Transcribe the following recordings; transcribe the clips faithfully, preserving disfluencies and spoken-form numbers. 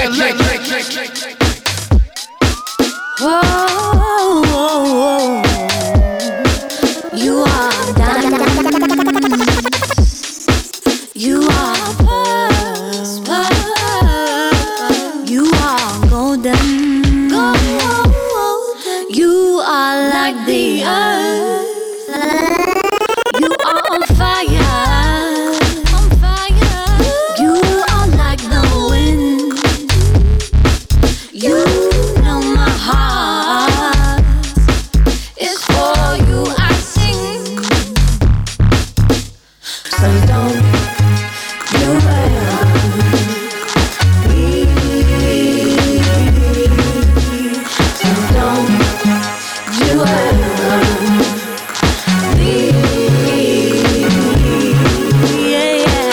electric. Whoa, whoa, whoa. You are diamond. You are pearls. You are golden. Golden. You are like the earth. You are on fire. On fire. You are like the wind. You know my heart is for you. I sing. So don't you ever leave. So don't you ever leave. Yeah, yeah.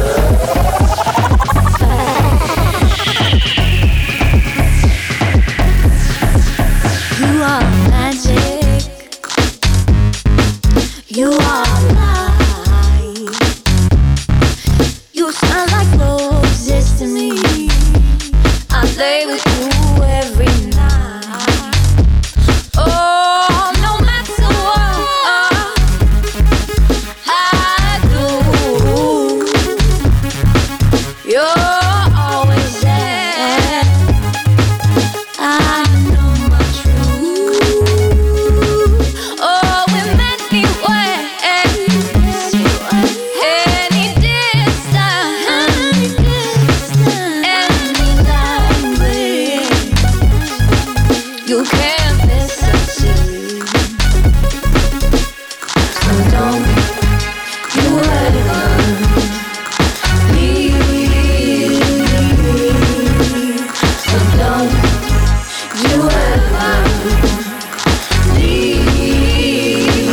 You are magic. You are light. You smell like roses to me. I lay with you every night. Oh, no matter what I do, you're always there. I know my truth. Oh, in many ways, any distance, any language, you can't miss us. So don't you ever leave. So don't you ever leave.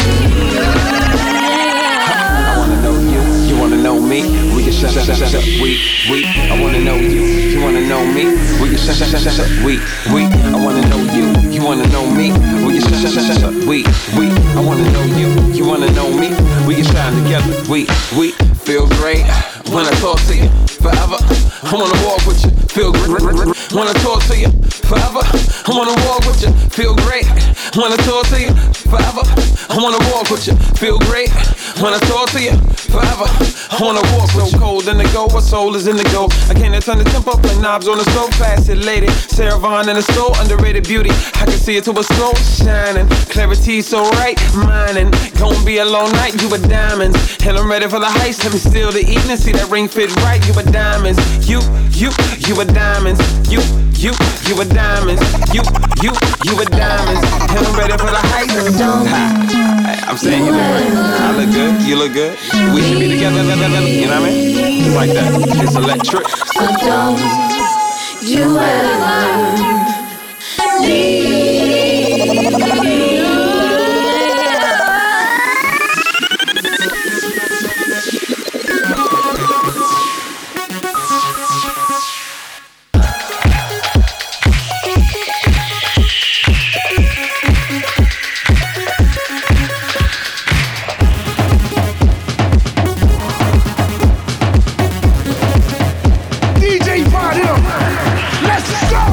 I wanna know you, you wanna know me. We can shut, shut, shut, shut, we, we. I wanna know you, you wanna know me. We can shut, shut, shut, shut, shut, we, we. I wanna know you, you wanna know me. We can shut, shut, shut, shut, shut, we, we. I wanna know you, you wanna know me. We can shine together, we, we. Feel great when I talk to you. Forever, I wanna walk with you. Feel great when I talk to you. Forever, I wanna walk with you. Feel great when I talk to you. Forever, I wanna walk with you. Feel great when I talk to you. Forever, I wanna walk so cold in the go. My soul is in the go. I can't turn the tempo up like knobs on the stove. Classic lady, Sarah Vaughan in the store. Underrated beauty, I can see it till it's slow shining. Clarity so right, mining. Gonna be a long night, you a diamonds. And I'm ready for the heist. Let me steal the evening. See that ring fit right, you a diamonds. You, you, you a diamonds. You, you, you a diamonds. You, you, you a diamonds. And I'm ready for the heist. Ha. I'm saying you look great. I look good, you look good. We should be together, you know what I mean? Just like that. It's electric. So don't you ever leave. D J party up. Let's go.